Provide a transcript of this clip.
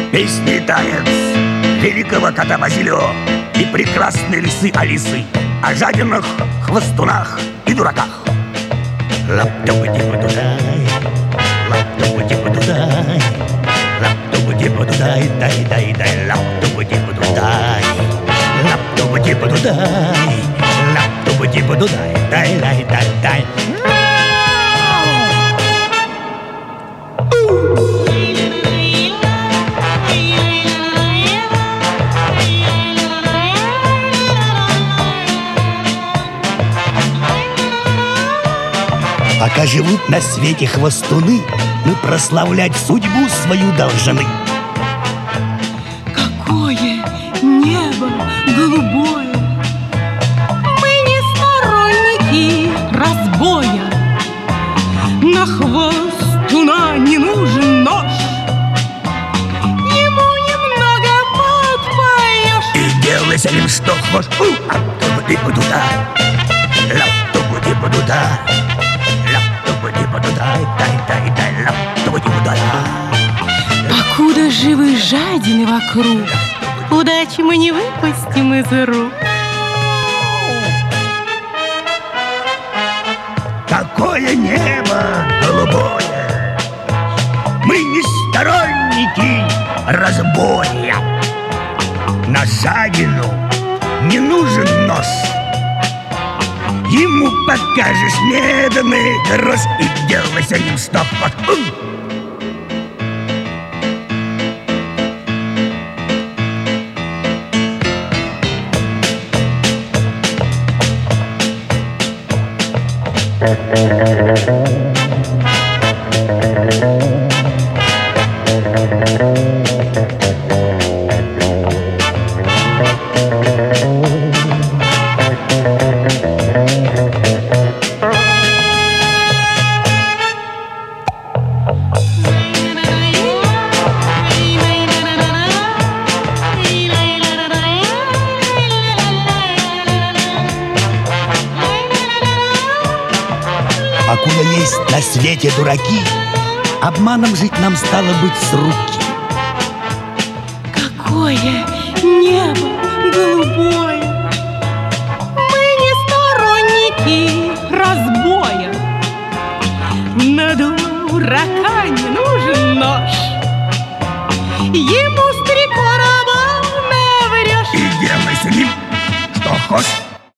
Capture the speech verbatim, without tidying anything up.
Песни танец великого кота Базилио и прекрасной лисы Алисы о жадинах, хвостунах и дураках. Лап-тупа-типа-дудай, лап-тупа-типа-дудай, лап-тупа-типа-дудай, дай-дай-дай, лап-тупа-типа-дудай, лап-тупа-типа-дудай, лап-тупа-типа-дудай, дай-дай-дай-дай. Пока живут на свете хвостуны, мы прославлять судьбу свою должны. Какое небо голубое! Мы не сторонники разбоя. На хвостуна не нужен нож, ему немного подпоешь. И делай с ним что хочешь. Лап-тупа-типа-туда, лап-тупа-типа-туда, лап-тупа-типа-туда, дай-дай-дай, лап-тупа-типа-туда. Покуда живы жадины вокруг, удачи мы не выпустим из рук. Какое небо голубое! Мы не сторонники разбоя. На жадину не нужен нож, ему покажешь медный грош и делай с ним что хочешь. Покуда есть на свете дураки, обманом жить нам стало быть с руки. Какое небо голубое! Мы не сторонники разбоя. На дурака не нужен нож, ему с три короба наврешь. И делай с ним что хочешь.